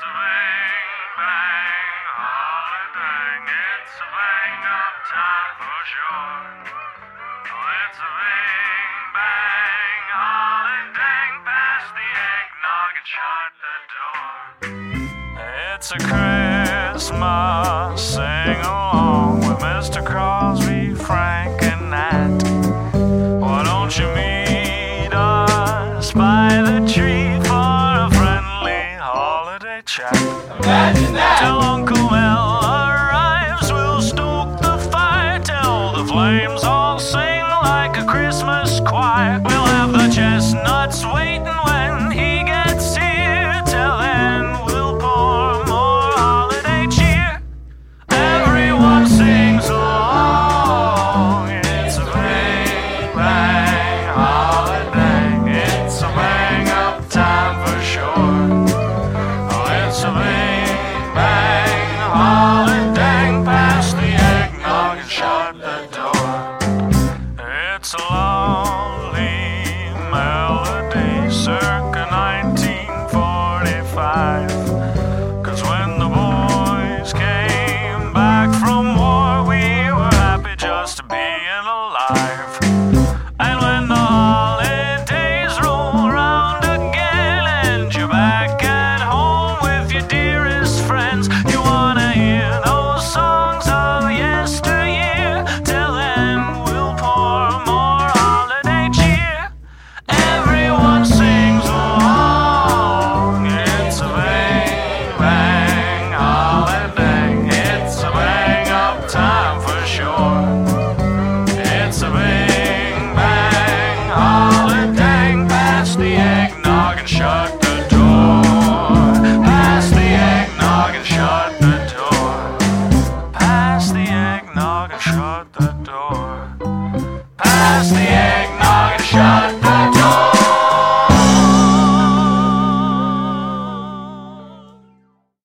a bang, bang, holiday. It's a bang up time for sure. Oh, it's a bang, bang, holiday. Past the eggnog and shut the door. It's a Christmas sing-along with Mr. Crosby, Frank, and Nat. Why don't you meet us by the tree for a friendly holiday chat? Imagine that! Till Uncle Mel arrives, we'll stoke the fire till the flames all sing like a Christmas choir. We'll have the chestnuts waiting when he gets here. Till then we'll pour more holiday cheer. Everyone sings along. It's a bang, bang holiday. It's a bang up time for sure. Oh, it's a bang, bang holiday. Pass the eggnog and shut the door. It's a lovely melody circa 1945. 'Cause when the boys came back from war, we were happy just being alive. And when the holidays roll round again and you're back at home with your dearest friends, you wanna hear those songs of yesteryear. Till then we'll pour more holiday cheer. Everyone sings along. It's a bang, bang holiday. It's a bang up time for sure. It's a bang, bang holiday. Pass the eggnog and shut the door. Pass the eggnog and shut the door. Pass the eggnog and shut the door. Pass the